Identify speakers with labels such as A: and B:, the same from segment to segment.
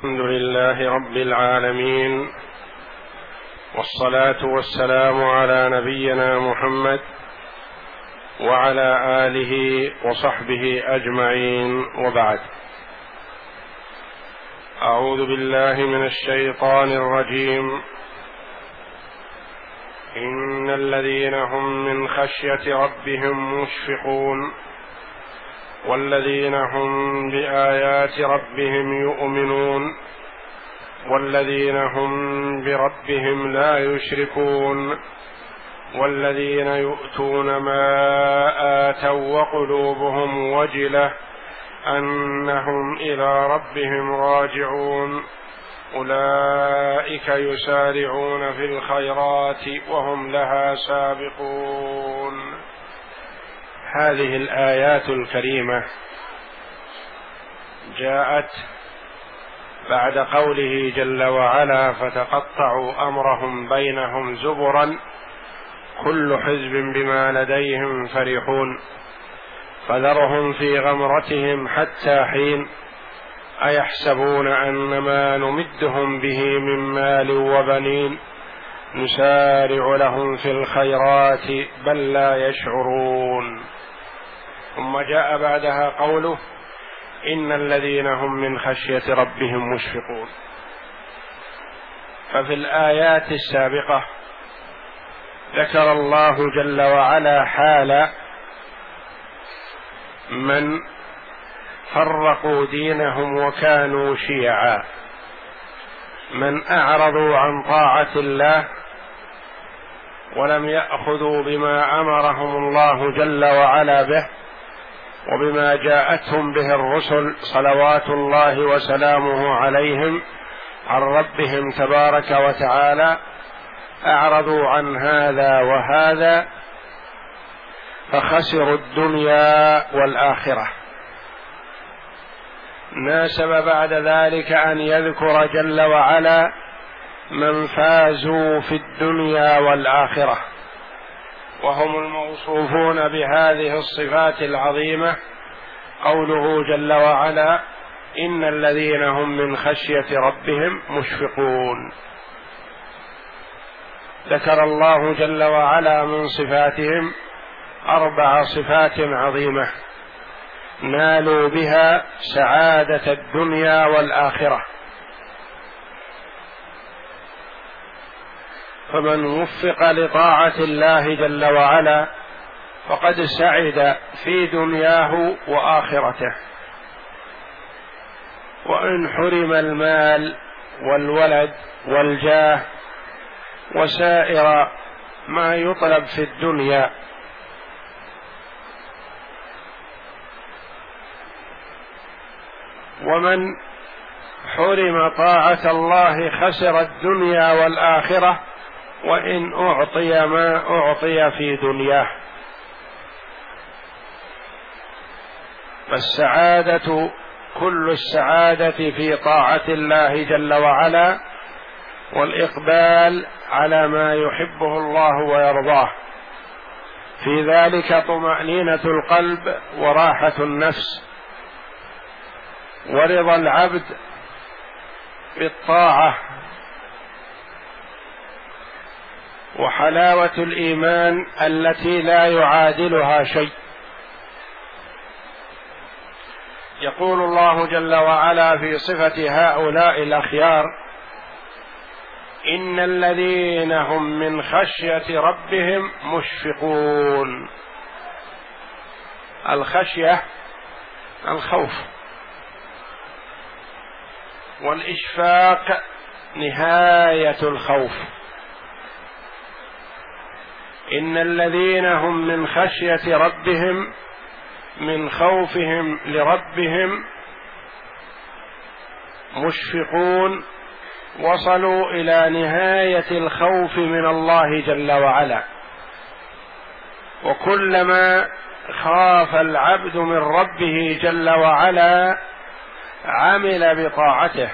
A: الحمد لله رب العالمين، والصلاة والسلام على نبينا محمد وعلى آله وصحبه أجمعين، وبعد. أعوذ بالله من الشيطان الرجيم. إن الذين هم من خشية ربهم مشفقون والذين هم بآيات ربهم يؤمنون والذين هم بربهم لا يشركون والذين يؤتون ما آتوا وقلوبهم وجلة أنهم إلى ربهم راجعون أولئك يسارعون في الخيرات وهم لها سابقون. هذه الآيات الكريمة جاءت بعد قوله جل وعلا: فتقطعوا أمرهم بينهم زبرا كل حزب بما لديهم فرحون فذرهم في غمرتهم حتى حين أيحسبون أن ما نمدهم به من مال وبنين نسارع لهم في الخيرات بل لا يشعرون. ثم جاء بعدها قوله: إن الذين هم من خشية ربهم مشفقون. ففي الآيات السابقة ذكر الله جل وعلا حال من فرقوا دينهم وكانوا شيعا، من أعرضوا عن طاعة الله ولم يأخذوا بما أمرهم الله جل وعلا به وبما جاءتهم به الرسل صلوات الله وسلامه عليهم عن ربهم تبارك وتعالى، أعرضوا عن هذا وهذا فخسروا الدنيا والآخرة. ناسب بعد ذلك أن يذكر جل وعلا من فازوا في الدنيا والآخرة، وهم الموصوفون بهذه الصفات العظيمة. قوله جل وعلا: إن الذين هم من خشية ربهم مشفقون. ذكر الله جل وعلا من صفاتهم 4 صفات عظيمة نالوا بها سعادة الدنيا والآخرة. فمن وفق لطاعة الله جل وعلا فقد سعد في دنياه وآخرته، وإن حرم المال والولد والجاه وسائر ما يطلب في الدنيا ومن حرم طاعة الله خسر الدنيا والآخرة وإن أعطي ما أعطي في دنياه. فالسعادة كل السعادة في طاعة الله جل وعلا والإقبال على ما يحبه الله ويرضاه، في ذلك طمأنينة القلب وراحة النفس ورضا العبد بالطاعة وحلاوة الإيمان التي لا يعادلها شيء. يقول الله جل وعلا في صفة هؤلاء الأخيار: إن الذين هم من خشية ربهم مشفقون. الخشية الخوف، والإشفاق نهاية الخوف. إن الذين هم من خشية ربهم، من خوفهم لربهم، مشفقون، وصلوا إلى نهاية الخوف من الله جل وعلا. وكلما خاف العبد من ربه جل وعلا عمل بطاعته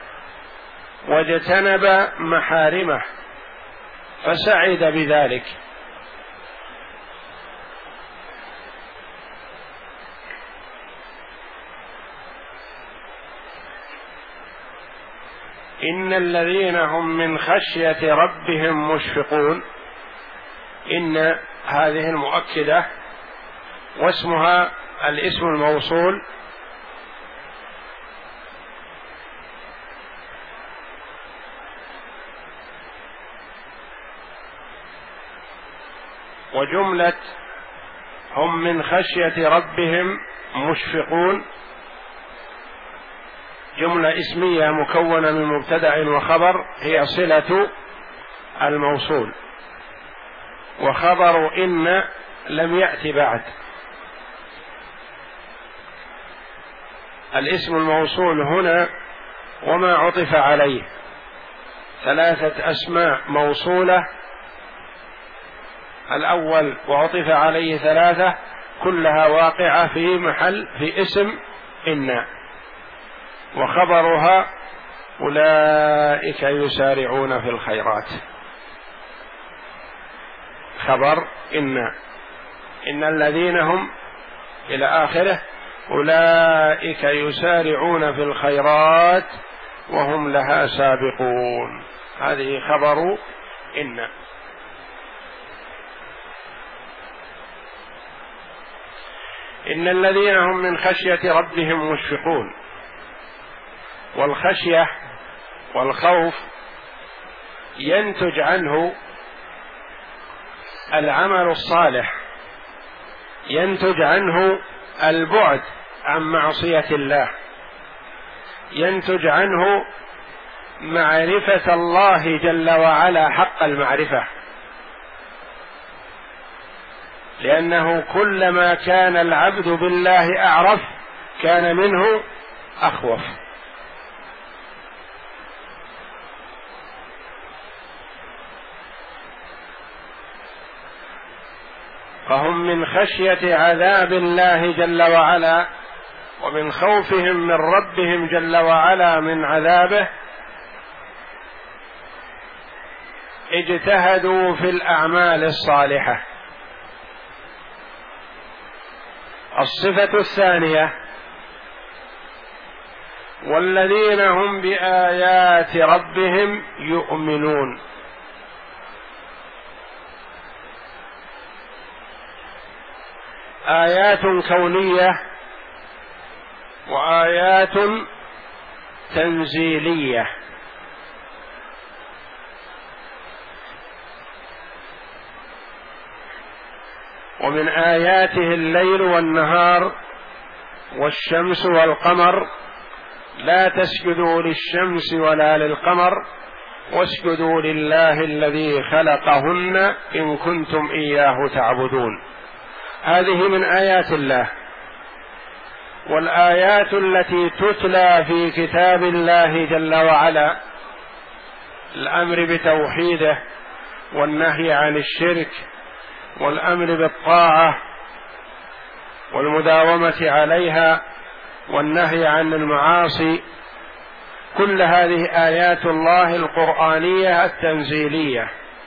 A: واجتنب محارمه فسعد بذلك. إن الذين هم من خشية ربهم مشفقون، إن هذه المؤكدة واسمها الاسم الموصول، وجملة هم من خشية ربهم مشفقون جملة اسمية مكونة من مبتدأ وخبر، هي صلة الموصول، وخبر إن لم يأتي بعد. الاسم الموصول هنا وما عطف عليه 3 أسماء موصولة، الأول وعطف عليه 3 كلها واقعة في محل في اسم إن، وخبرها أولئك يسارعون في الخيرات. خبر إن الذين هم إلى آخره أولئك يسارعون في الخيرات وهم لها سابقون، هذه خبر إن الذين هم من خشية ربهم مشفقون. والخشية والخوف ينتج عنه العمل الصالح، ينتج عنه البعد عن معصية الله، ينتج عنه معرفة الله جل وعلا حق المعرفة، لأنه كلما كان العبد بالله أعرف كان منه أخوف. فهم من خشية عذاب الله جل وعلا ومن خوفهم من ربهم جل وعلا من عذابه اجتهدوا في الأعمال الصالحة. الصفة الثانية والذين هم بآيات ربهم يؤمنون. آيات كونية وآيات تنزيلية. ومن آياته الليل والنهار والشمس والقمر، لا تسجدوا للشمس ولا للقمر واسجدوا لله الذي خلقهن إن كنتم إياه تعبدون. هذه من آيات الله. والآيات التي تتلى في كتاب الله جل وعلا الأمر بتوحيده والنهي عن الشرك والأمر بالطاعة والمداومة عليها والنهي عن المعاصي، كل هذه آيات الله القرآنية التنزيلية.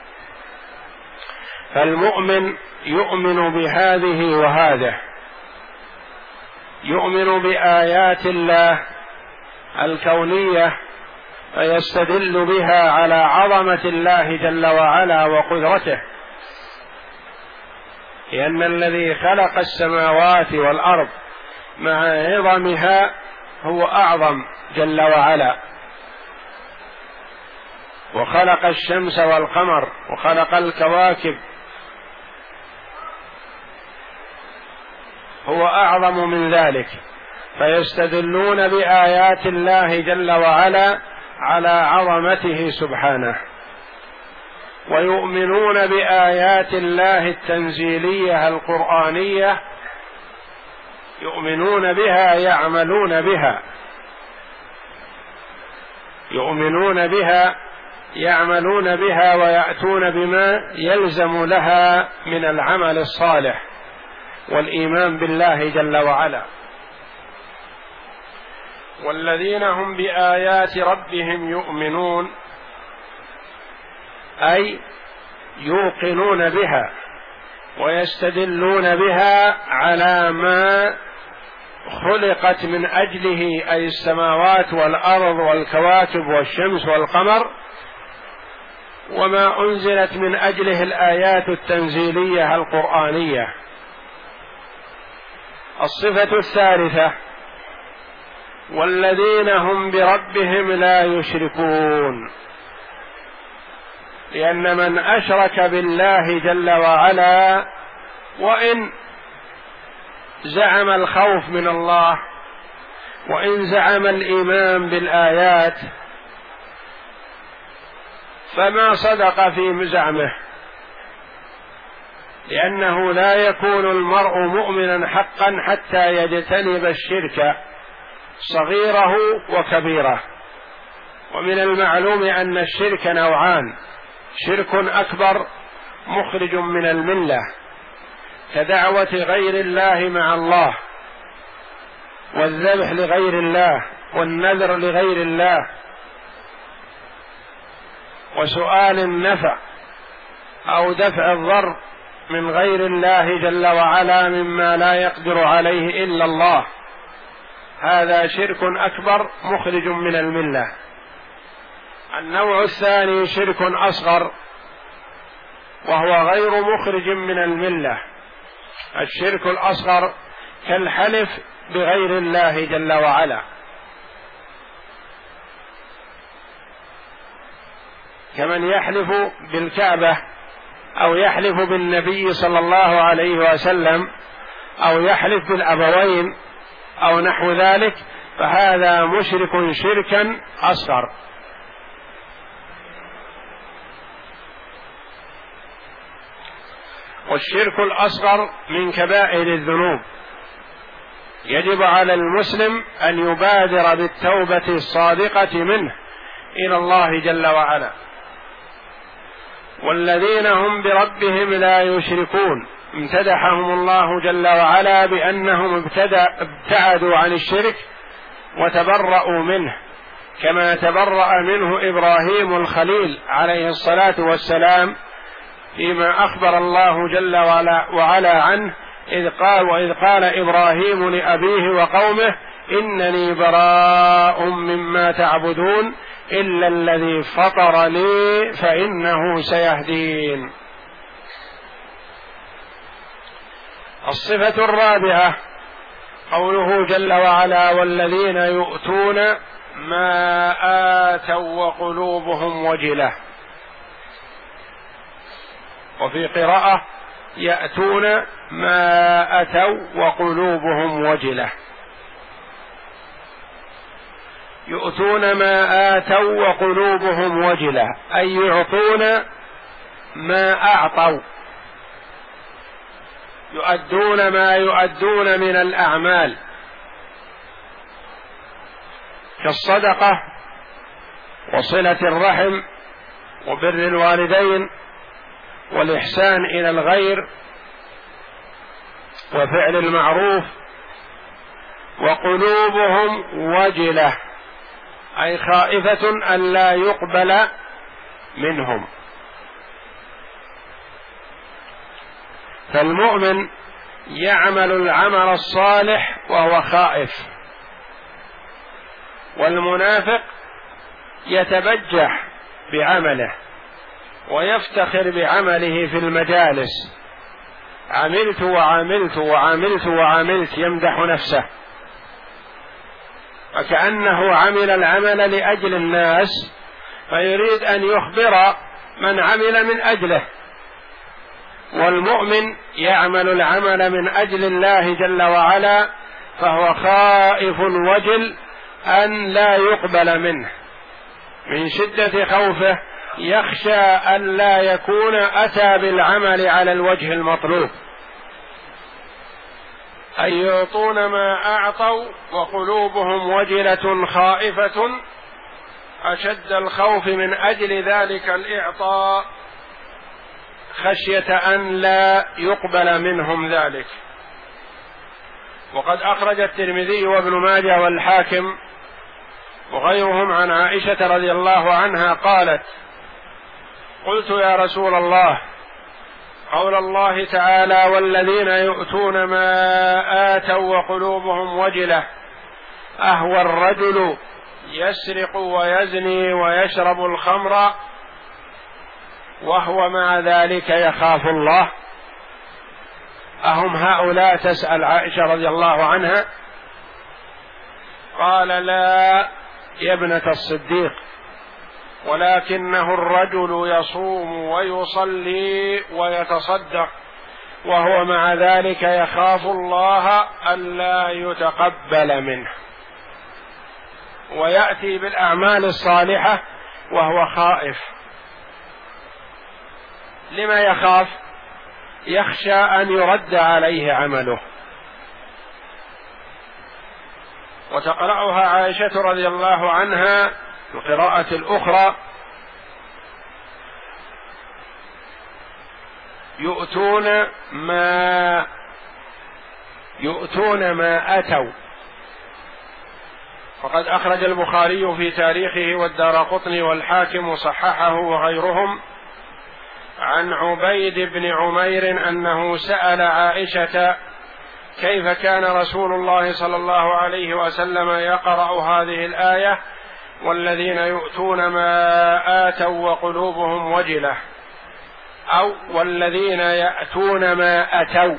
A: فالمؤمن يؤمن بهذه وهذه، يؤمن بآيات الله الكونية فيستدل بها على عظمة الله جل وعلا وقدرته، لأن الذي خلق السماوات والأرض مع عظمها هو أعظم جل وعلا، وخلق الشمس والقمر وخلق الكواكب هو أعظم من ذلك، فيستدلون بآيات الله جل وعلا على عظمته سبحانه، ويؤمنون بآيات الله التنزيلية القرآنية، يؤمنون بها يعملون بها، يؤمنون بها يعملون بها ويأتون بما يلزم لها من العمل الصالح والإيمان بالله جل وعلا. والذين هم بآيات ربهم يؤمنون أي يوقنون بها ويستدلون بها على ما خلقت من أجله، أي السماوات والأرض والكواكب والشمس والقمر، وما أنزلت من أجله الآيات التنزيلية القرآنية. الصفة الثالثة: والذين هم بربهم لا يشركون، لأن من أشرك بالله جل وعلا وإن زعم الخوف من الله وإن زعم الإيمان بالآيات فما صدق في زعمه، لأنه لا يكون المرء مؤمنا حقا حتى يجتنب الشرك صغيره وكبيره. ومن المعلوم أن الشرك نوعان: شرك أكبر مخرج من الملة كدعوة غير الله مع الله، والذبح لغير الله، والنذر لغير الله، وسؤال النفع أو دفع الضر من غير الله جل وعلا مما لا يقدر عليه إلا الله، هذا شرك أكبر مخرج من الملة. النوع الثاني شرك أصغر وهو غير مخرج من الملة. الشرك الأصغر كالحلف بغير الله جل وعلا، كمن يحلف بالكعبة أو يحلف بالنبي صلى الله عليه وسلم أو يحلف بالأبوين أو نحو ذلك، فهذا مشرك شركا أصغر. والشرك الأصغر من كبائر الذنوب، يجب على المسلم أن يبادر بالتوبة الصادقة منه إلى الله جل وعلا. والذين هم بربهم لا يشركون، امتدحهم الله جل وعلا بأنهم ابتعدوا عن الشرك وتبرأوا منه، كما تبرأ منه إبراهيم الخليل عليه الصلاة والسلام فيما أخبر الله جل وعلا عنه وإذ قال إبراهيم لأبيه وقومه إنني براء مما تعبدون إلا الذي فطر لي فإنه سيهدين. الصفة الرابعة قوله جل وعلا والذين يؤتون ما آتوا وقلوبهم وجلة، وفي قراءة يأتون ما أتوا وقلوبهم وجلة. يؤتون ما آتوا وقلوبهم وجلة أي يعطون ما أعطوا، يؤدون ما يؤدون من الأعمال كالصدقة وصلة الرحم وبر الوالدين والإحسان إلى الغير وفعل المعروف. وقلوبهم وجلة أي خائفة ألا يقبل منهم. فالمؤمن يعمل العمل الصالح وهو خائف، والمنافق يتبجح بعمله ويفتخر بعمله في المجالس، عملت وعملت وعملت وعملت، يمدح نفسه وكأنه عمل العمل لأجل الناس، فيريد أن يخبر من عمل من أجله. والمؤمن يعمل العمل من أجل الله جل وعلا، فهو خائف وجل أن لا يقبل منه، من شدة خوفه يخشى أن لا يكون أتى بالعمل على الوجه المطلوب. أي يعطون ما أعطوا وقلوبهم وجلة خائفة، أشد الخوف من أجل ذلك الإعطاء خشية أن لا يقبل منهم ذلك. وقد أخرج الترمذي وابن ماجه والحاكم وغيرهم عن عائشة رضي الله عنها قالت: قلت يا رسول الله قول الله تعالى: والذين يؤتون ما آتوا وقلوبهم وجلة. أهو الرجل يسرق ويزني ويشرب الخمر وهو مع ذلك يخاف الله؟ أهم هؤلاء؟ تسأل عائشة رضي الله عنها. قال: لا يا ابنة الصديق، ولكنه الرجل يصوم ويصلي ويتصدق وهو مع ذلك يخاف الله ألا يتقبل منه، ويأتي بالأعمال الصالحة وهو خائف. لما يخاف؟ يخشى أن يرد عليه عمله. وتقرأها عائشة رضي الله عنها القراءة الأخرى: يؤتون ما أتوا. وقد أخرج البخاري في تاريخه والدارقطني والحاكم وصححه وغيرهم عن عبيد بن عمير أنه سأل عائشة: كيف كان رسول الله صلى الله عليه وسلم يقرأ هذه الآية: والذين يؤتون ما آتوا وقلوبهم وجلة، أو والذين يأتون ما أتوا؟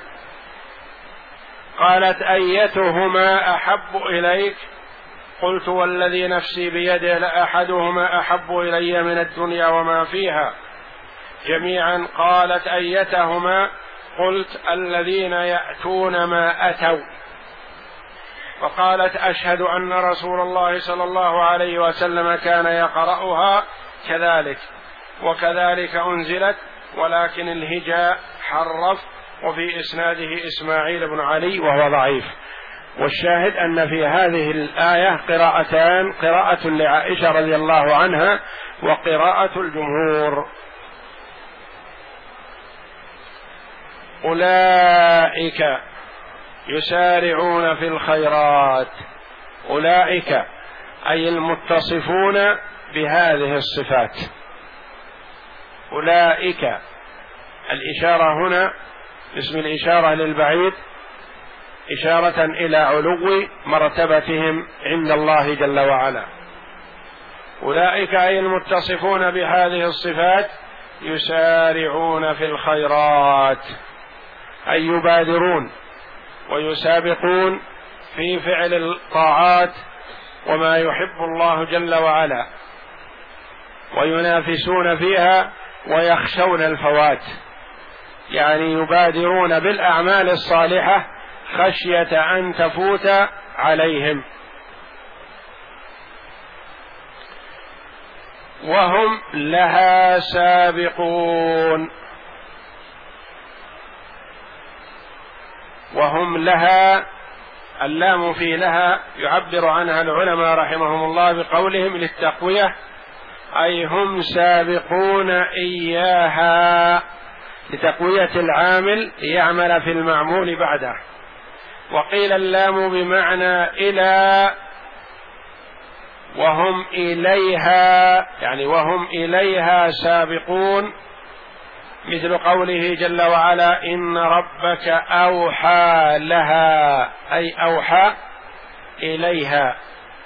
A: قالت: أيتهما أحب إليك؟ قلت: والذي نفسي بيده لأحدهما أحب إلي من الدنيا وما فيها جميعا. قالت: أيتهما؟ قلت: الذين يأتون ما أتوا. فقالت: أشهد أن رسول الله صلى الله عليه وسلم كان يقرأها كذلك، وكذلك أنزلت، ولكن الهجاء حرف، وفي إسناده إسماعيل بن علي وهو ضعيف. والشاهد أن في هذه الآية قراءتان: قراءة لعائشة رضي الله عنها وقراءة الجمهور. أولئك يسارعون في الخيرات. أولئك أي المتصفون بهذه الصفات. أولئك الإشارة هنا اسم الإشارة للبعيد، إشارة إلى علو مرتبتهم عند الله جل وعلا. أولئك أي المتصفون بهذه الصفات يسارعون في الخيرات، أي يبادرون ويسابقون في فعل الطاعات وما يحب الله جل وعلا، وينافسون فيها ويخشون الفوات، يعني يبادرون بالأعمال الصالحة خشية أن تفوت عليهم. وهم لها سابقون. وهم لها، اللام في لها يعبر عنها العلماء رحمهم الله بقولهم للتقوية، أي هم سابقون إياها، لتقوية العامل يعمل في المعمول بعده. وقيل اللام بمعنى إلى، وهم إليها، يعني وهم إليها سابقون، مثل قوله جل وعلا: إن ربك أوحى لها، أي أوحى إليها.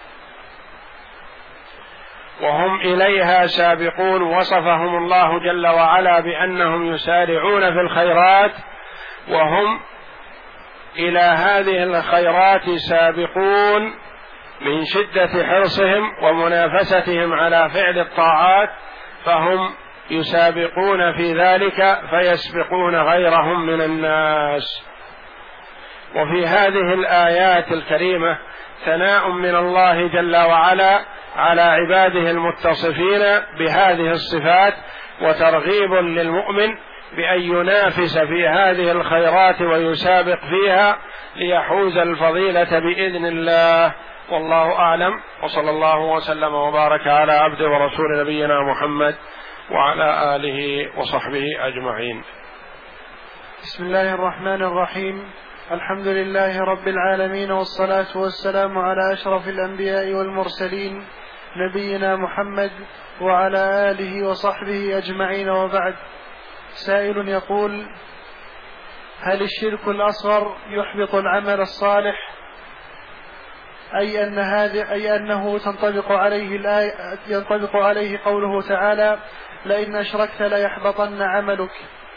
A: وهم إليها سابقون، وصفهم الله جل وعلا بأنهم يسارعون في الخيرات، وهم إلى هذه الخيرات سابقون من شدة حرصهم ومنافستهم على فعل الطاعات، فهم يسابقون في ذلك فيسبقون غيرهم من الناس. وفي هذه الآيات الكريمة ثناء من الله جل وعلا على عباده المتصفين بهذه الصفات، وترغيب للمؤمن بأن ينافس في هذه الخيرات ويسابق فيها ليحوز الفضيلة بإذن الله. والله أعلم، وصلى الله وسلم وبارك على عبده ورسول نبينا محمد وعلى آله وصحبه أجمعين.
B: بسم الله الرحمن الرحيم. الحمد لله رب العالمين، والصلاة والسلام على أشرف الأنبياء والمرسلين نبينا محمد وعلى آله وصحبه أجمعين، وبعد. سائل يقول: هل الشرك الأصغر يحبط العمل الصالح؟ أي أنه ينطبق عليه قوله تعالى: لئن أشركت ليحبطن عملك.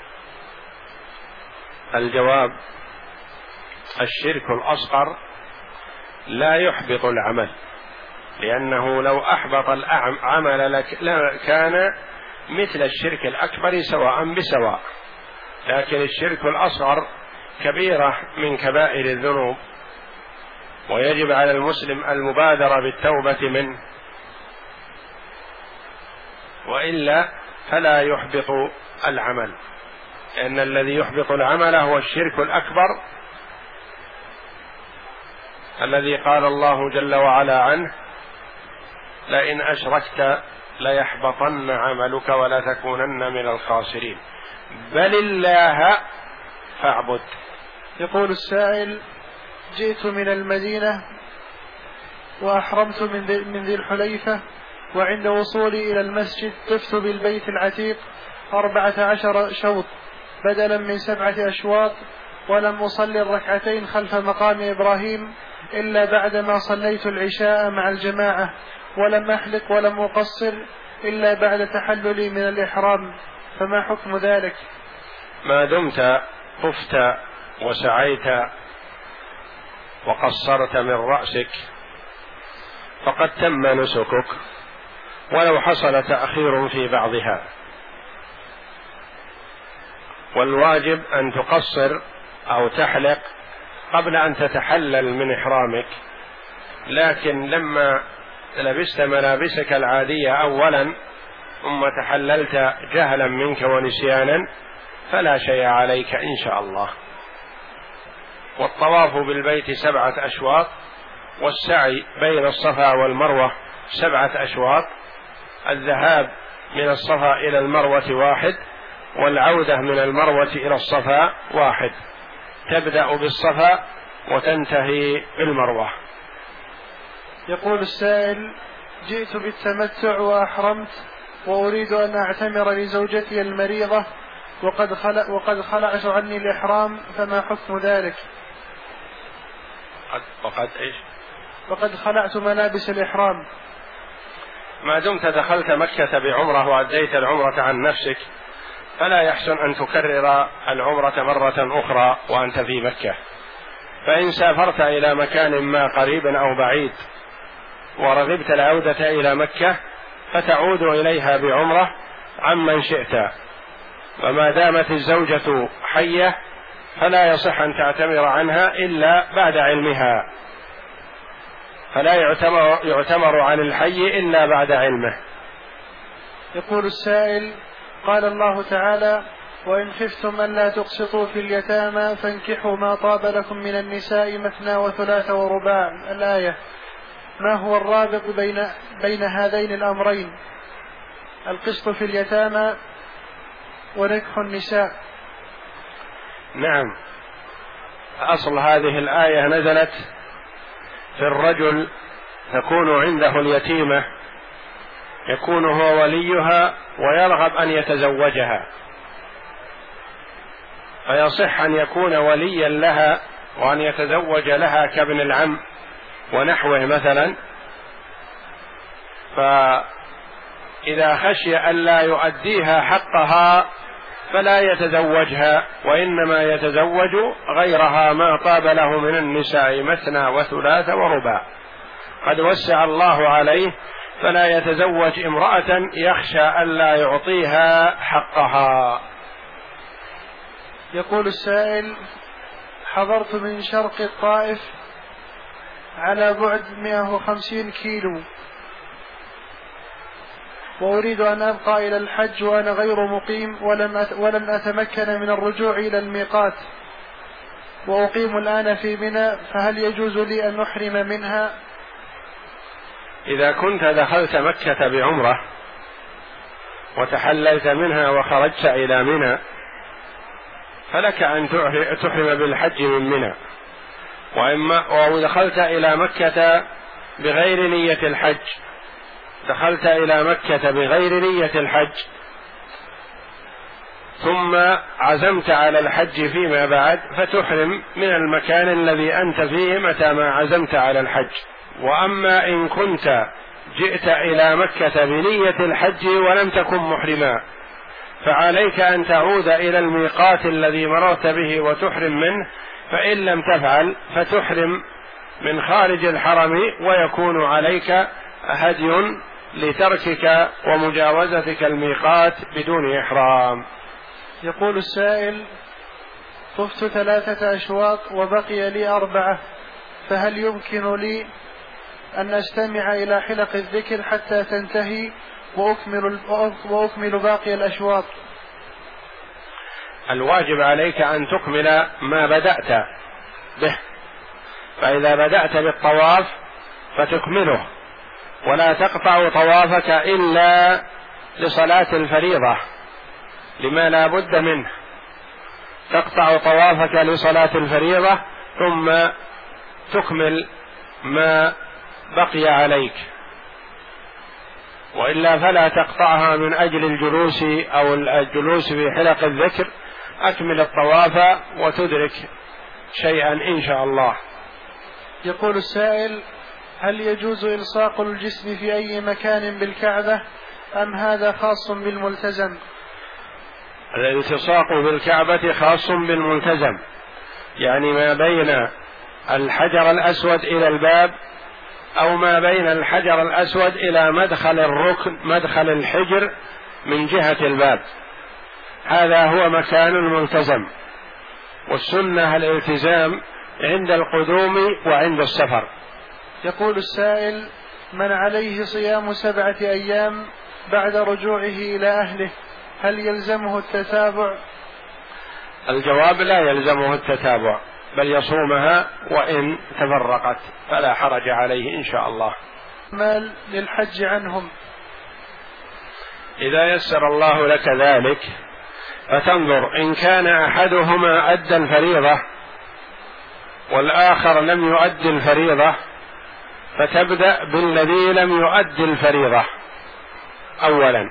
A: الجواب: الشرك الأصغر لا يحبط العمل، لأنه لو أحبط العمل كان مثل الشرك الأكبر سواء بسواء، لكن الشرك الأصغر كبيرة من كبائر الذنوب، ويجب على المسلم المبادرة بالتوبة منه، وإلا فلا يحبط العمل، لأن الذي يحبط العمل هو الشرك الأكبر الذي قال الله جل وعلا عنه: لئن أشركت ليحبطن عملك ولتكونن من الخاسرين، بل الله فاعبد.
B: يقول السائل: جئت من المدينة وأحرمت من ذي الحليفة، وعند وصولي إلى المسجد طفت بالبيت العتيق 14 شوط بدلا من 7 أشواط، ولم أصلي الركعتين خلف مقام إبراهيم إلا بعدما صليت العشاء مع الجماعة، ولم أحلق ولم أقصر إلا بعد تحللي من الإحرام، فما حكم ذلك؟
A: ما دمت طفت وسعيت وقصرت من رأسك فقد تم نسكك، ولو حصل تأخير في بعضها، والواجب أن تقصر أو تحلق قبل أن تتحلل من إحرامك، لكن لما لبست ملابسك العادية أولا ثم تحللت جهلا منك ونسيانا فلا شيء عليك إن شاء الله. والطواف بالبيت 7 أشواط، والسعي بين الصفا والمروة 7 أشواط، الذهاب من الصفا إلى المروة 1، والعودة من المروة إلى الصفا 1، تبدأ بالصفا وتنتهي بالمروة.
B: يقول السائل: جئت بالتمتع وأحرمت وأريد أن أعتمر لزوجتي المريضة وقد خلعت عني الإحرام، فما حكم ذلك؟ وقد خلعت ملابس الإحرام.
A: ما دمت دخلت مكة بعمرة وأديت العمرة عن نفسك فلا يحسن أن تكرر العمرة مرة أخرى وأنت في مكة، فإن سافرت إلى مكان ما قريب أو بعيد ورغبت العودة إلى مكة فتعود إليها بعمرة عمن شئت، وما دامت الزوجة حية فلا يصح أن تعتمر عنها إلا بعد علمها، فلا يعتمر عن الحي إلا بعد علمه.
B: يقول السائل: قال الله تعالى: وإن خفتم ألا تقسطوا في اليتامى فانكحوا ما طاب لكم من النساء مثنى وثلاث ورباع، الآية، ما هو الرابط بين هذين الأمرين، القسط في اليتامى ونكح النساء؟
A: نعم، أصل هذه الآية نزلت في الرجل تكون عنده اليتيمة يكون هو وليها ويرغب أن يتزوجها، فيصح أن يكون وليا لها وأن يتزوج لها كابن العم ونحوه مثلا، فإذا خشي أن لا يؤديها حقها فلا يتزوجها، وإنما يتزوج غيرها ما طاب له من النساء مثنى وثلاث ورباع، قد وسع الله عليه، فلا يتزوج امرأة يخشى أن لا يعطيها حقها.
B: يقول السائل: حضرت من شرق الطائف على بعد 150 كيلو، وأريد أن أبقى إلى الحج وأنا غير مقيم ولم أتمكن من الرجوع إلى الميقات، وأقيم الآن في منى، فهل يجوز لي أن نحرم منها؟
A: إذا كنت دخلت مكة بعمرة وتحللت منها وخرجت إلى منى فلك أن تحرم بالحج من منى، أو دخلت إلى مكة بغير نية الحج، دخلت إلى مكة بغير نية الحج ثم عزمت على الحج فيما بعد فتحرم من المكان الذي أنت فيه متى ما عزمت على الحج. وأما إن كنت جئت إلى مكة بنية الحج ولم تكن محرما فعليك أن تعود إلى الميقات الذي مررت به وتحرم منه، فإن لم تفعل فتحرم من خارج الحرم ويكون عليك هدي لتركك ومجاوزتك الميقات بدون إحرام.
B: يقول السائل: طفت 3 أشواط وبقي لي 4، فهل يمكن لي أن أستمع إلى حلق الذكر حتى تنتهي وأكمل باقي الأشواط؟
A: الواجب عليك أن تكمل ما بدأت به، فإذا بدأت بالطواف فتكمله، ولا تقطع طوافك إلا لصلاة الفريضة لما لا بد منه، تقطع طوافك لصلاة الفريضة ثم تكمل ما بقي عليك، وإلا فلا تقطعها من أجل الجلوس أو الجلوس في حلق الذكر. أكمل الطواف وتدرك شيئا إن شاء الله.
B: يقول السائل: هل يجوز إلصاق الجسم في أي مكان بالكعبة أم هذا خاص بالملتزم؟
A: الالتصاق بالكعبة خاص بالملتزم، يعني ما بين الحجر الأسود إلى الباب أو ما بين الحجر الأسود إلى مدخل الركن مدخل الحجر من جهة الباب، هذا هو مكان الملتزم. والسنة الالتزام عند القدوم وعند السفر.
B: يقول السائل: من عليه صيام 7 أيام بعد رجوعه إلى أهله هل يلزمه التتابع؟
A: الجواب: لا يلزمه التتابع، بل يصومها وإن تفرقت فلا حرج عليه إن شاء الله.
B: مال للحج عنهم:
A: إذا يسر الله لك ذلك فتنظر إن كان أحدهما أدى الفريضة والآخر لم يؤدي الفريضة فتبدأ بالذي لم يؤدي الفريضة أولا،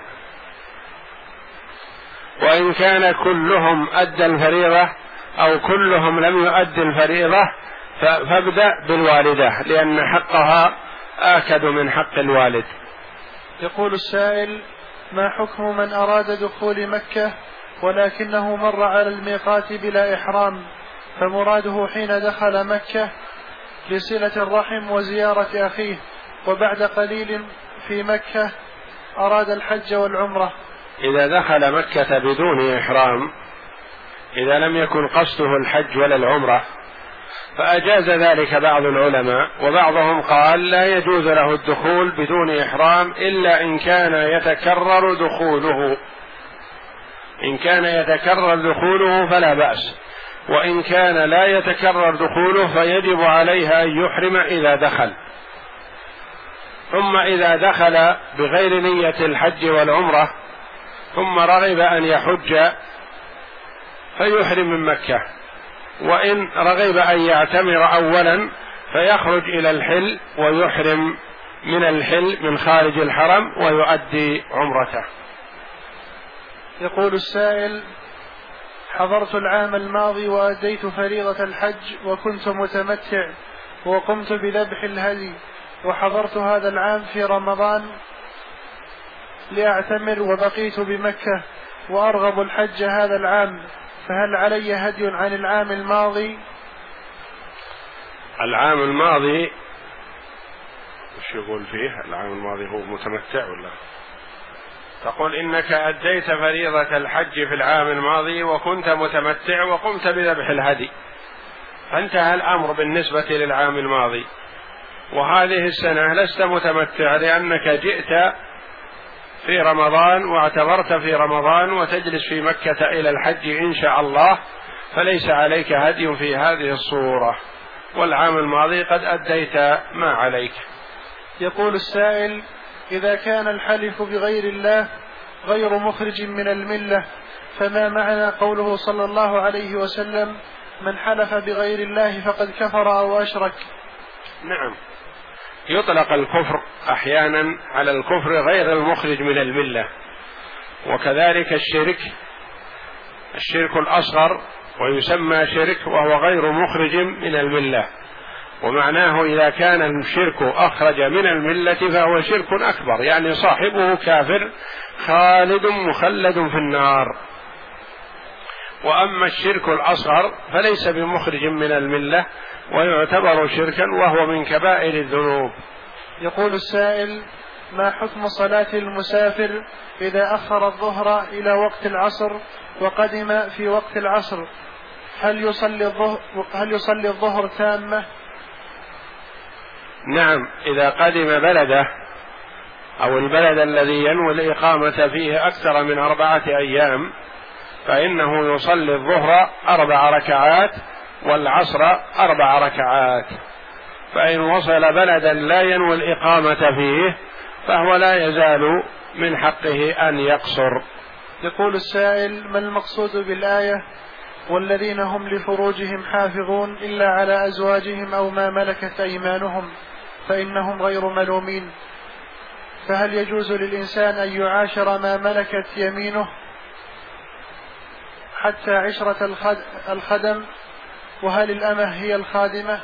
A: وإن كان كلهم أدى الفريضة أو كلهم لم يؤدي الفريضة فابدأ بالوالدة لأن حقها آكد من حق الوالد.
B: يقول السائل: ما حكم من أراد دخول مكة ولكنه مر على الميقات بلا إحرام، فمراده حين دخل مكة لصلة الرحم وزيارة أخيه، وبعد قليل في مكة أراد الحج والعمرة؟
A: إذا دخل مكة بدون إحرام، إذا لم يكن قصده الحج ولا العمرة، فأجاز ذلك بعض العلماء، وبعضهم قال لا يجوز له الدخول بدون إحرام إلا إن كان يتكرر دخوله. إن كان يتكرر دخوله فلا بأس، وإن كان لا يتكرر دخوله فيجب عليها أن يحرم إذا دخل. ثم إذا دخل بغير نية الحج والعمرة ثم رغب أن يحج فيحرم من مكة، وإن رغب أن يعتمر أولا فيخرج إلى الحل ويحرم من الحل من خارج الحرم ويؤدي عمرته.
B: يقول السائل: حضرت العام الماضي وأديت فريضة الحج وكنت متمتع وقمت بذبح الهدي، وحضرت هذا العام في رمضان لأعتمر وبقيت بمكة وأرغب الحج هذا العام، فهل علي هدي عن العام الماضي؟
A: العام الماضي وش يقول فيه؟ العام الماضي هو متمتع ولا؟ تقول إنك أديت فريضة الحج في العام الماضي وكنت متمتع وقمت بذبح الهدي، فانتهى الأمر بالنسبة للعام الماضي، وهذه السنة لست متمتع لأنك جئت في رمضان واعتبرت في رمضان وتجلس في مكة إلى الحج إن شاء الله، فليس عليك هدي في هذه الصورة، والعام الماضي قد أديت ما عليك.
B: يقول السائل: إذا كان الحلف بغير الله غير مخرج من الملة، فما معنى قوله صلى الله عليه وسلم: من حلف بغير الله فقد كفر أو أشرك؟
A: نعم، يطلق الكفر أحيانا على الكفر غير المخرج من الملة، وكذلك الشرك الشرك الأصغر ويسمى شرك وهو غير مخرج من الملة، ومعناه إذا كان الشرك أخرج من الملة فهو شرك أكبر، يعني صاحبه كافر خالد مخلد في النار. وأما الشرك الأصغر فليس بمخرج من الملة ويعتبر شركا وهو من كبائر الذنوب.
B: يقول السائل: ما حكم صلاة المسافر إذا أخر الظهر إلى وقت العصر وقدم في وقت العصر؟ هل يصلي الظهر تامة؟
A: نعم، إذا قدم بلده أو البلد الذي ينوي الإقامة فيه أكثر من 4 أيام فإنه يصلي الظهر 4 ركعات والعصر 4 ركعات. فإن وصل بلدا لا ينوي الإقامة فيه فهو لا يزال من حقه أن يقصر.
B: يقول السائل: ما المقصود بالآية والذين هم لفروجهم حافظون إلا على أزواجهم أو ما ملكت أيمانهم فإنهم غير ملومين؟ فهل يجوز للإنسان أن يعاشر ما ملكت يمينه حتى عشرة الخدم؟ وهل الأمة هي الخادمة؟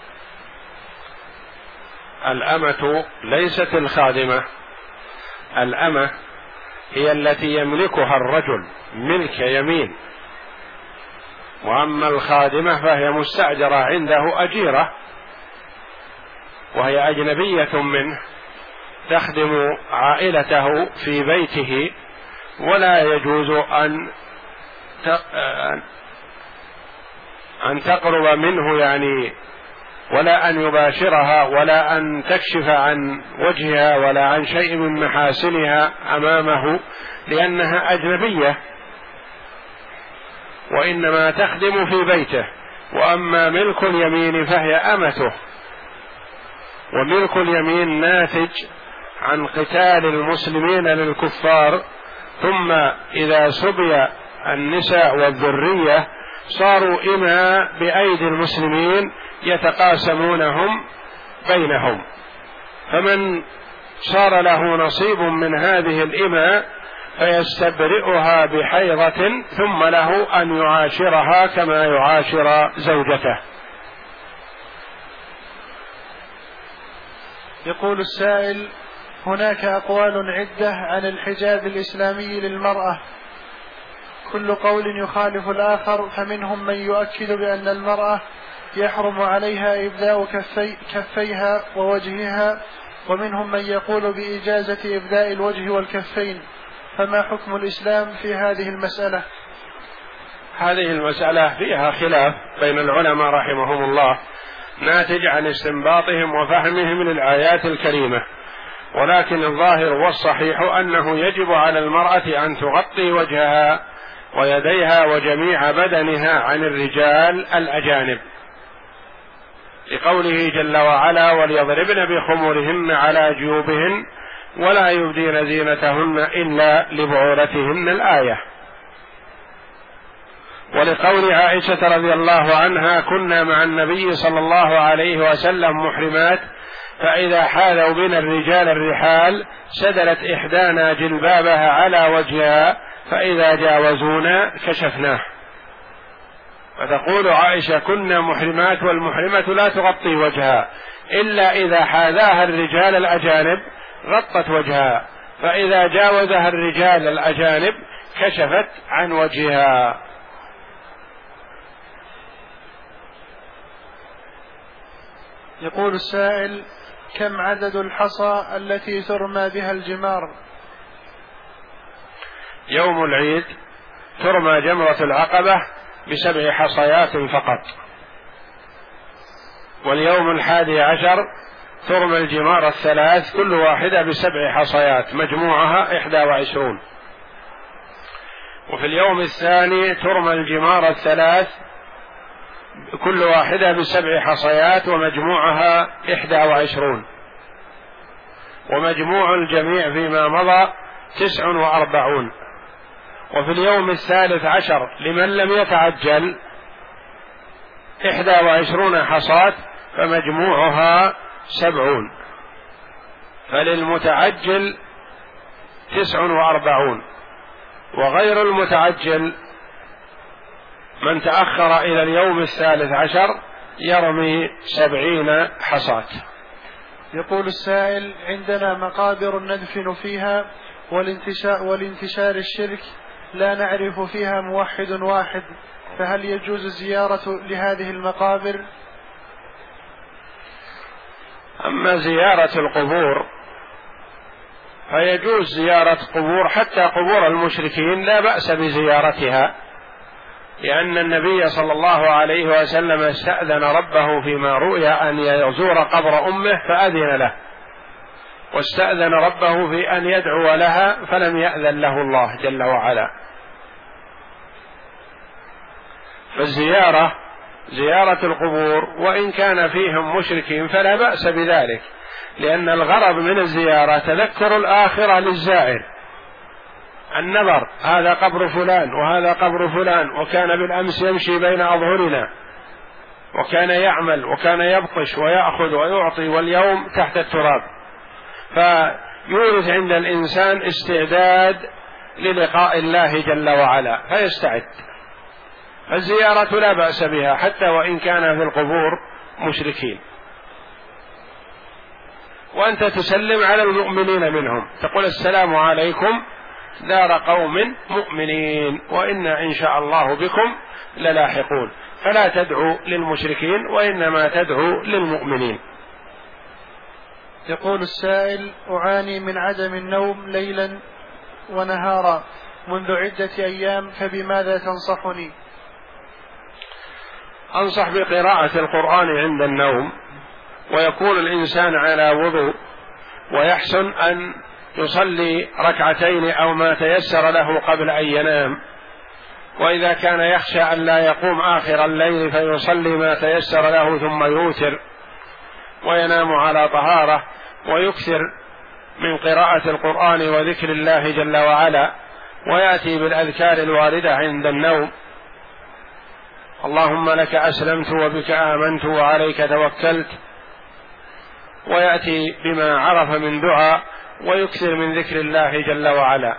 A: الأمة ليست الخادمة، الأمة هي التي يملكها الرجل ملك يمين، وأما الخادمة فهي مستأجرة عنده أجيرة وهي أجنبية منه تخدم عائلته في بيته، ولا يجوز أن تقرب منه يعني، ولا أن يباشرها، ولا أن تكشف عن وجهها ولا عن شيء من محاسنها أمامه، لأنها أجنبية وإنما تخدم في بيته. وأما ملك اليمين فهي أمته، وملك اليمين ناتج عن قتال المسلمين للكفار، ثم إذا سبي النساء والذرية صاروا إماء بأيدي المسلمين يتقاسمونهم بينهم، فمن صار له نصيب من هذه الإماء فيستبرئها بحيضة ثم له أن يعاشرها كما يعاشر زوجته.
B: يقول السائل: هناك أقوال عدة عن الحجاب الإسلامي للمرأة، كل قول يخالف الآخر، فمنهم من يؤكد بأن المرأة يحرم عليها إبداء كفيها ووجهها، ومنهم من يقول بإجازة إبداء الوجه والكفين، فما حكم الإسلام في هذه المسألة؟
A: هذه المسألة فيها خلاف بين العلماء رحمهم الله، ناتج عن استنباطهم وفهمهم للآيات الكريمة، ولكن الظاهر والصحيح أنه يجب على المرأة أن تغطي وجهها ويديها وجميع بدنها عن الرجال الأجانب، لقوله جل وعلا: وليضربن بخمرهن على جيوبهن ولا يبدين زينتهن إلا لبعولتهن الآية. ولقول عائشة رضي الله عنها: كنا مع النبي صلى الله عليه وسلم محرمات، فإذا حالوا بنا الرجال الرحال سدلت إحدانا جلبابها على وجهها، فإذا جاوزونا كشفناه. فتقول عائشة: كنا محرمات، والمحرمة لا تغطي وجهها إلا إذا حاذاها الرجال الأجانب غطت وجهها، فإذا جاوزها الرجال الأجانب كشفت عن وجهها.
B: يقول السائل: كم عدد الحصى التي ترمى بها الجمار؟
A: يوم العيد ترمى جمرة العقبة ب7 حصيات فقط، واليوم 11 ترمى الجمار 3 كل واحدة ب7 حصيات مجموعها 21، وفي اليوم الثاني ترمى الجمار 3 كل واحدة ب7 حصيات ومجموعها 21، ومجموع الجميع فيما مضى 49. وفي اليوم 13 لمن لم يتعجل 21 حصاة فمجموعها 70، فللمتعجل 49، وغير المتعجل من تأخر إلى اليوم 13 يرمي 70 حصاة.
B: يقول السائل: عندنا مقابر ندفن فيها والانتشار الشرك لا نعرف فيها موحد واحد، فهل يجوز الزيارة لهذه المقابر؟
A: أما زيارة القبور فيجوز زيارة قبور، حتى قبور المشركين لا بأس بزيارتها، لأن النبي صلى الله عليه وسلم استأذن ربه فيما رؤي أن يزور قبر أمه فأذن له، واستأذن ربه في أن يدعو لها فلم يأذن له الله جل وعلا. فالزيارة زيارة القبور وإن كان فيهم مشركين فلا بأس بذلك، لأن الغرض من الزيارة تذكر الآخرة للزائر، النظر هذا قبر فلان وهذا قبر فلان، وكان بالأمس يمشي بين أظهرنا وكان يعمل وكان يبطش ويأخذ ويعطي، واليوم تحت التراب. فيورث عند الإنسان استعداد للقاء الله جل وعلا فيستعد. الزيارة لا بأس بها حتى وإن كان في القبور مشركين، وأنت تسلم على المؤمنين منهم، تقول السلام عليكم دار قوم مؤمنين وإنا إن شاء الله بكم للاحقون، فلا تدعو للمشركين وإنما تدعو للمؤمنين.
B: يقول السائل: أعاني من عدم النوم ليلا ونهارا منذ عدة أيام، فبماذا تنصحني؟
A: أنصح بقراءة القرآن عند النوم، ويكون الإنسان على وضوء، ويحسن أن يصلي ركعتين أو ما تيسر له قبل أن ينام، وإذا كان يخشى أن لا يقوم آخر الليل فيصلي ما تيسر له ثم يوتر وينام على طهارة، ويكثر من قراءة القرآن وذكر الله جل وعلا، ويأتي بالأذكار الواردة عند النوم: اللهم لك أسلمت وبك آمنت وعليك توكلت، ويأتي بما عرف من دعاء، ويكثر من ذكر الله جل وعلا.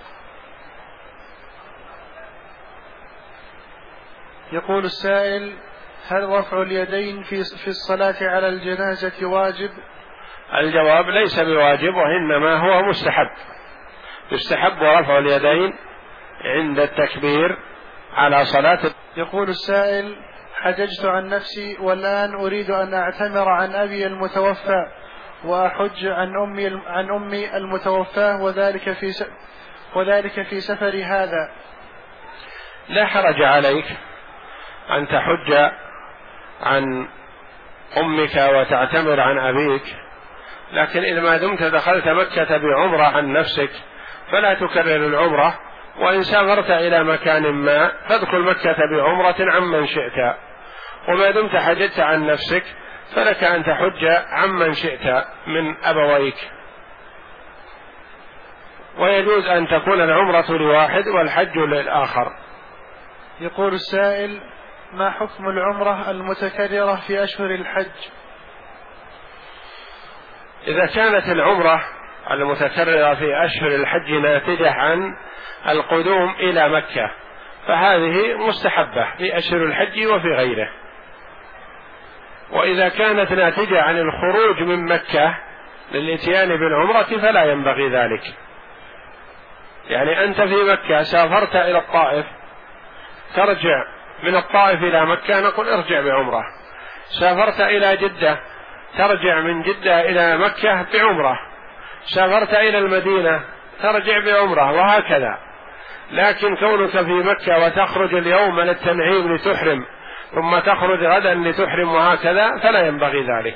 B: يقول السائل: هل رفع اليدين في الصلاة على الجنازة واجب؟
A: الجواب: ليس بواجب، وإنما هو مستحب، يستحب رفع اليدين عند التكبير على صلاة.
B: يقول السائل: حججت عن نفسي والآن أريد أن أعتمر عن أبي المتوفى وأحج عن أمي المتوفاة، وذلك في سفري هذا.
A: لا حرج عليك أن تحج عن أمك وتعتمر عن أبيك، لكن إذا ما دمت دخلت مكة بعمرة عن نفسك فلا تكرر العمرة، وإن سافرت إلى مكان ما فادخل مكة بعمرة عمن شئت، وما دمت حججت عن نفسك فلك أن تحج عمن شئت من أبويك. ويجوز أن تكون العمرة لواحد والحج للآخر.
B: يقول السائل: ما حكم العمرة المتكررة في أشهر الحج؟
A: إذا كانت العمرة المتكررة في أشهر الحج ناتجة عن القدوم إلى مكة فهذه مستحبة في أشهر الحج وفي غيره، وإذا كانت ناتجة عن الخروج من مكة للإتيان بالعمرة فلا ينبغي ذلك. يعني أنت في مكة سافرت إلى الطائف، ترجع من الطائف إلى مكة نقول ارجع بعمرة، سافرت إلى جدة ترجع من جدة إلى مكة بعمرة، سافرت إلى المدينة ترجع بعمرة، وهكذا. لكن كونك في مكة وتخرج اليوم للتنعيم لتحرم ثم تخرج غدا لتحرم وهكذا فلا ينبغي ذلك.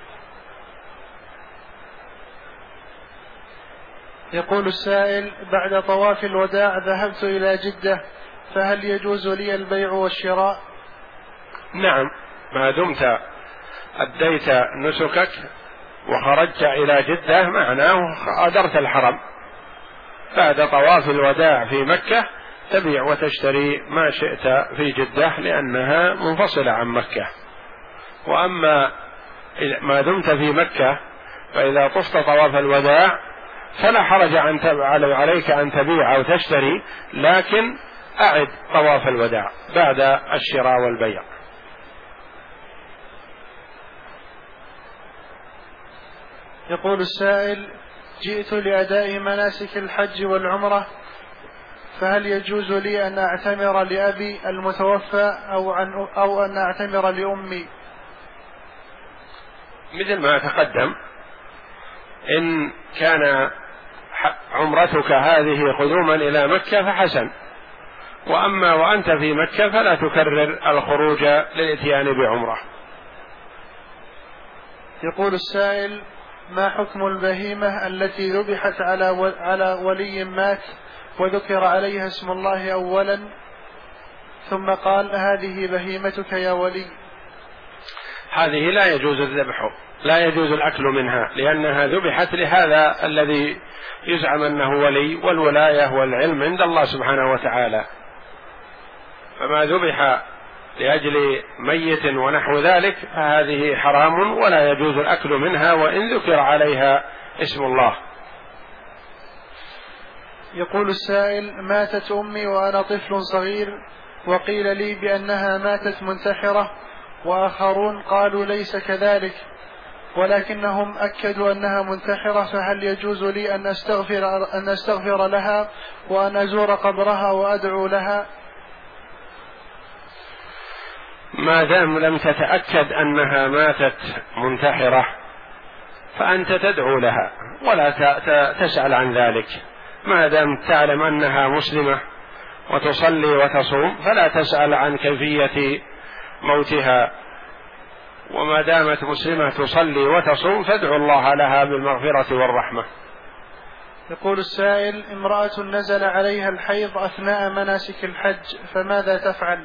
B: يقول السائل: بعد طواف الوداع ذهبت إلى جدة، فهل يجوز لي البيع والشراء؟
A: نعم، ما دمت أديت نسكك وخرجت إلى جدة معناه غادرت الحرم. بعد طواف الوداع في مكة تبيع وتشتري ما شئت في جدة لأنها منفصلة عن مكة. وأما ما دمت في مكة فإذا طفت طواف الوداع فلا حرج عليك أن تبيع أو تشتري، لكن أعد طواف الوداع بعد الشراء والبيع.
B: يقول السائل: جئت لأداء مناسك الحج والعمرة، فهل يجوز لي أن أعتمر لأبي المتوفى أو أن أعتمر لأمي؟
A: مثل ما تقدم، إن كان عمرتك هذه قدوما إلى مكة فحسن، وأما وأنت في مكة فلا تكرر الخروج للإتيان بعمرة.
B: يقول السائل: ما حكم البهيمة التي ذبحت على ولي مات وذكر عليها اسم الله أولا ثم قال: هذه بهيمتك يا ولي؟
A: هذه لا يجوز الذبح، لا يجوز الأكل منها، لأنها ذبحت لهذا الذي يزعم أنه ولي، والولاية والعلم عند الله سبحانه وتعالى، فما ذبح لأجل ميت ونحو ذلك فهذه حرام ولا يجوز الأكل منها وإن ذكر عليها اسم الله.
B: يقول السائل: ماتت أمي وأنا طفل صغير، وقيل لي بأنها ماتت منتحرة، وآخرون قالوا ليس كذلك، ولكنهم أكدوا أنها منتحرة، فهل يجوز لي أن أستغفر لها وأن أزور قبرها وأدعو لها؟
A: ما دام لم تتأكد أنها ماتت منتحرة فأنت تدعو لها ولا تسأل عن ذلك، ما دام تعلم أنها مسلمة وتصلي وتصوم فلا تسأل عن كيفية موتها، وما دامت مسلمة تصلي وتصوم فادعو الله لها بالمغفرة والرحمة.
B: يقول السائل: امرأة نزل عليها الحيض أثناء مناسك الحج، فماذا تفعل؟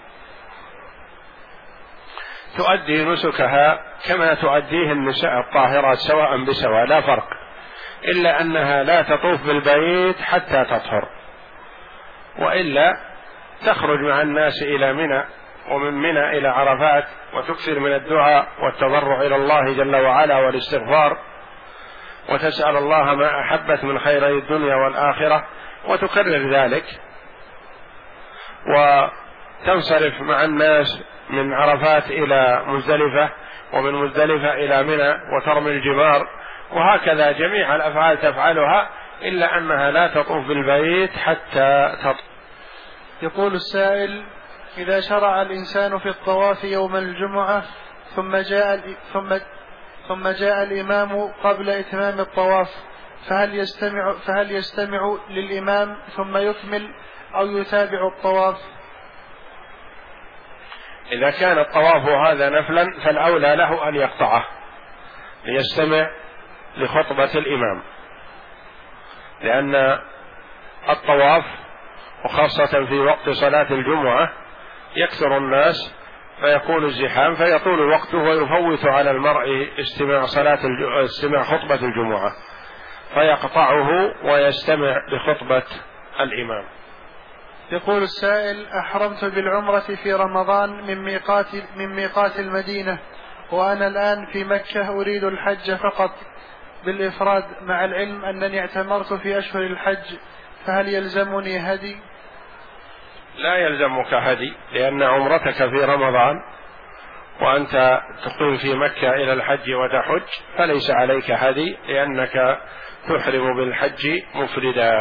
A: تؤدي نسكها كما تؤديه النساء الطاهرات سواء بسواء، لا فرق، إلا أنها لا تطوف بالبيت حتى تطهر، وإلا تخرج مع الناس إلى منى، ومن منى إلى عرفات، وتكثر من الدعاء والتضرع إلى الله جل وعلا والاستغفار، وتسأل الله ما أحبت من خيري الدنيا والآخرة، وتكرر ذلك، وتنصرف مع الناس من عرفات إلى مزدلفة، ومن مزدلفة إلى منى، وترمي الجمار، وهكذا جميع الأفعال تفعلها، إلا أنها لا تطوف بالبيت حتى تطوف.
B: يقول السائل: إذا شرع الإنسان في الطواف يوم الجمعة ثم جاء الإمام قبل إتمام الطواف، فهل يستمع للإمام ثم يكمل أو يتابع الطواف؟
A: إذا كان الطواف هذا نفلا فالأولى له أن يقطعه ليستمع لخطبة الإمام، لأن الطواف وخاصة في وقت صلاة الجمعة يكثر الناس فيكون الزحام فيطول وقته، ويفوت على المرء استماع خطبة الجمعة، فيقطعه ويستمع لخطبة الإمام.
B: يقول السائل: أحرمت بالعمرة في رمضان من ميقات المدينة، وأنا الآن في مكة أريد الحج فقط بالإفراد، مع العلم أنني اعتمرت في أشهر الحج، فهل يلزمني هدي؟
A: لا يلزمك هدي، لأن عمرتك في رمضان وأنت تقيم في مكة إلى الحج وتحج، فليس عليك هدي، لأنك تحرم بالحج مفردا.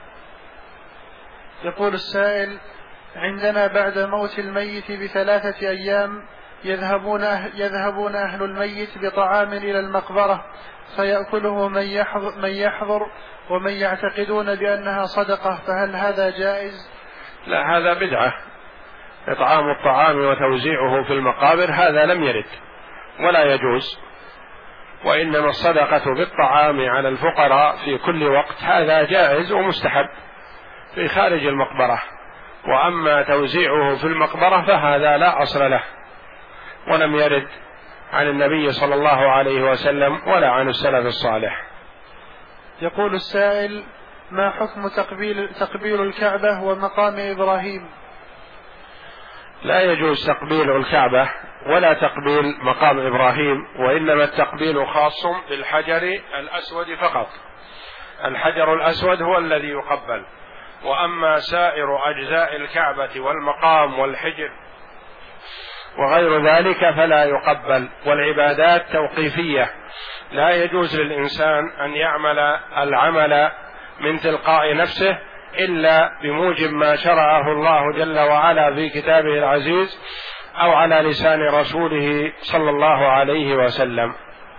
B: يقول السائل: عندنا بعد موت الميت ب3 أيام يذهبون أهل الميت بطعام إلى المقبرة فيأكله من يحضر ومن يعتقدون بأنها صدقة، فهل هذا جائز؟
A: لا، هذا بدعة. إطعام الطعام وتوزيعه في المقابر هذا لم يرد ولا يجوز، وإنما الصدقة بالطعام على الفقراء في كل وقت هذا جائز ومستحب في خارج المقبرة، وأما توزيعه في المقبرة فهذا لا أصل له ولم يرد عن النبي صلى الله عليه وسلم ولا عن السلف الصالح.
B: يقول السائل: ما حكم تقبيل الكعبة ومقام إبراهيم؟
A: لا يجوز تقبيل الكعبة ولا تقبيل مقام إبراهيم، وإنما التقبيل خاص بالحجر الأسود فقط. الحجر الأسود هو الذي يقبل، وأما سائر أجزاء الكعبة والمقام والحجر وغير ذلك فلا يقبل. والعبادات توقيفية، لا يجوز للإنسان أن يعمل العمل من تلقاء نفسه إلا بموجب ما شرعه الله جل وعلا في كتابه العزيز أو على لسان رسوله صلى الله عليه وسلم.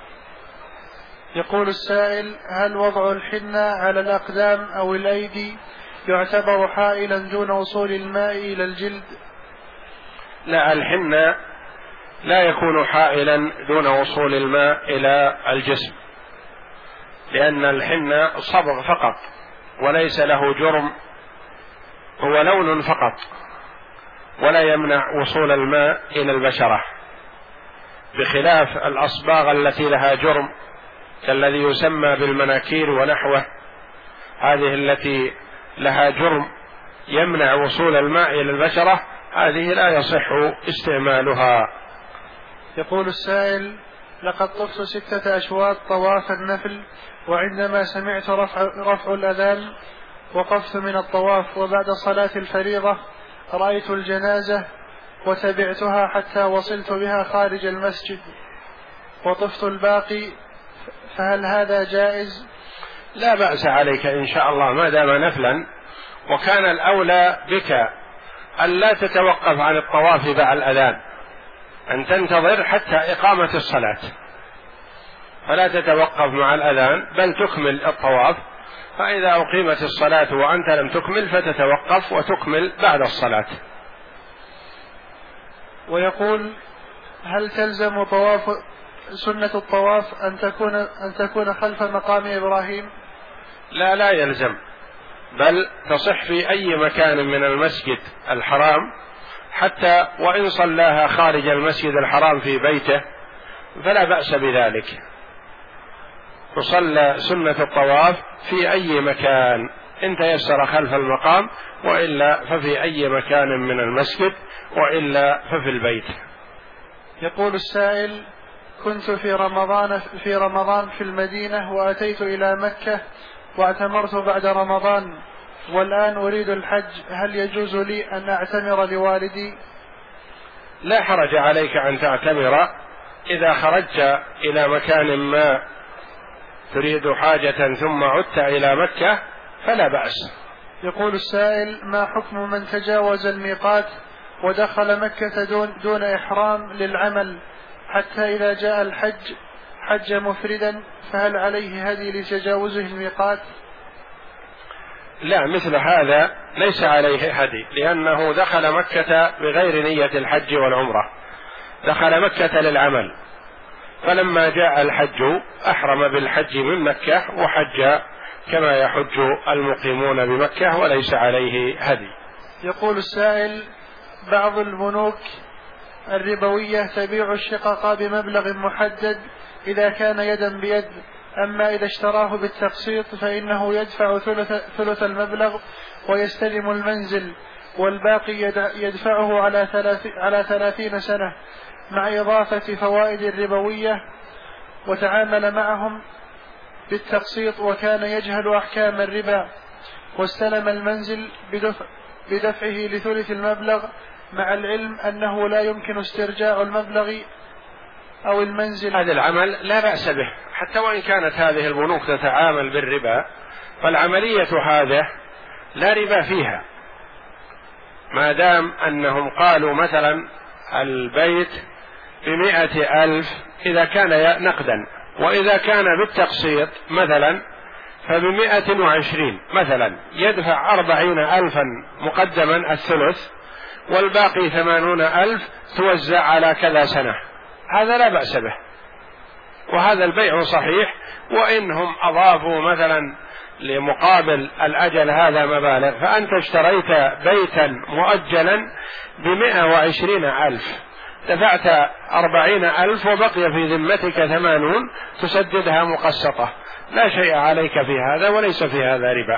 B: يقول السائل: هل وضع الحنة على الأقدام أو الأيدي يعتبر حائلا دون وصول الماء إلى الجلد؟
A: لا، الحنة لا يكون حائلا دون وصول الماء إلى الجسم، لأن الحنة صبغ فقط وليس له جرم، هو لون فقط ولا يمنع وصول الماء إلى البشرة، بخلاف الأصباغ التي لها جرم كالذي يسمى بالمناكير ونحوه، هذه التي لها جرم يمنع وصول الماء إلى البشرة، هذه لا يصح استعمالها.
B: يقول السائل: لقد طفت 6 أشواط طواف النفل، وعندما سمعت رفع الأذان وقفت من الطواف، وبعد صلاة الفريضة رأيت الجنازة وتبعتها حتى وصلت بها خارج المسجد وطفت الباقي، فهل هذا جائز؟
A: لا بأس عليك إن شاء الله ما دام نفلا، وكان الأولى بك أن لا تتوقف عن الطواف بعد الأذان، أن تنتظر حتى إقامة الصلاة، فلا تتوقف مع الأذان بل تكمل الطواف، فإذا أقيمت الصلاة وأنت لم تكمل فتتوقف وتكمل بعد الصلاة.
B: ويقول: هل تلزم سنة الطواف أن تكون خلف مقام إبراهيم؟
A: لا يلزم، بل تصح في أي مكان من المسجد الحرام، حتى وإن صلاها خارج المسجد الحرام في بيته فلا بأس بذلك، تصلى سنة الطواف في أي مكان إن تيسر خلف المقام، وإلا ففي أي مكان من المسجد، وإلا ففي البيت.
B: يقول السائل: كنت في رمضان في المدينة، وأتيت إلى مكة واعتمرت بعد رمضان، والآن أريد الحج، هل يجوز لي أن أعتمر لوالدي؟
A: لا حرج عليك أن تعتمر إذا خرجت إلى مكان ما تريد حاجة ثم عدت إلى مكة فلا بأس.
B: يقول السائل: ما حكم من تجاوز الميقات ودخل مكة دون إحرام للعمل حتى إذا جاء الحج حج مفردا، فهل عليه هدي لتجاوزه الميقات؟
A: لا، مثل هذا ليس عليه هدي، لأنه دخل مكة بغير نية الحج والعمرة، دخل مكة للعمل، فلما جاء الحج أحرم بالحج من مكة وحج كما يحج المقيمون بمكة وليس عليه هدي.
B: يقول السائل: بعض البنوك الربوية تبيع الشقق بمبلغ محدد إذا كان يدا بيد، أما إذا اشتراه بالتقسيط فإنه يدفع ثلث المبلغ ويستلم المنزل، والباقي يدفعه على 30 سنة مع إضافة فوائد الربوية، وتعامل معهم بالتقسيط وكان يجهل أحكام الربا، واستلم المنزل بدفعه لثلث المبلغ، مع العلم أنه لا يمكن استرجاع المبلغ أو المنزل.
A: هذا العمل لا بأس به، حتى وإن كانت هذه البنوك تتعامل بالربا، فالعملية هذه لا ربا فيها، ما دام أنهم قالوا مثلا البيت ب100,000 إذا كان نقدا، وإذا كان بالتقسيط مثلا ف120 مثلا، يدفع 40,000 مقدما الثلث، والباقي 80,000 توزع على كذا سنة، هذا لا بأس به، وهذا البيع صحيح. وإنهم أضافوا مثلا لمقابل الأجل هذا مبالغ، فأنت اشتريت بيتا مؤجلا ب120,000، دفعت 40,000 وبقي في ذمتك 80 تسددها مقسطة، لا شيء عليك في هذا وليس في هذا ربا.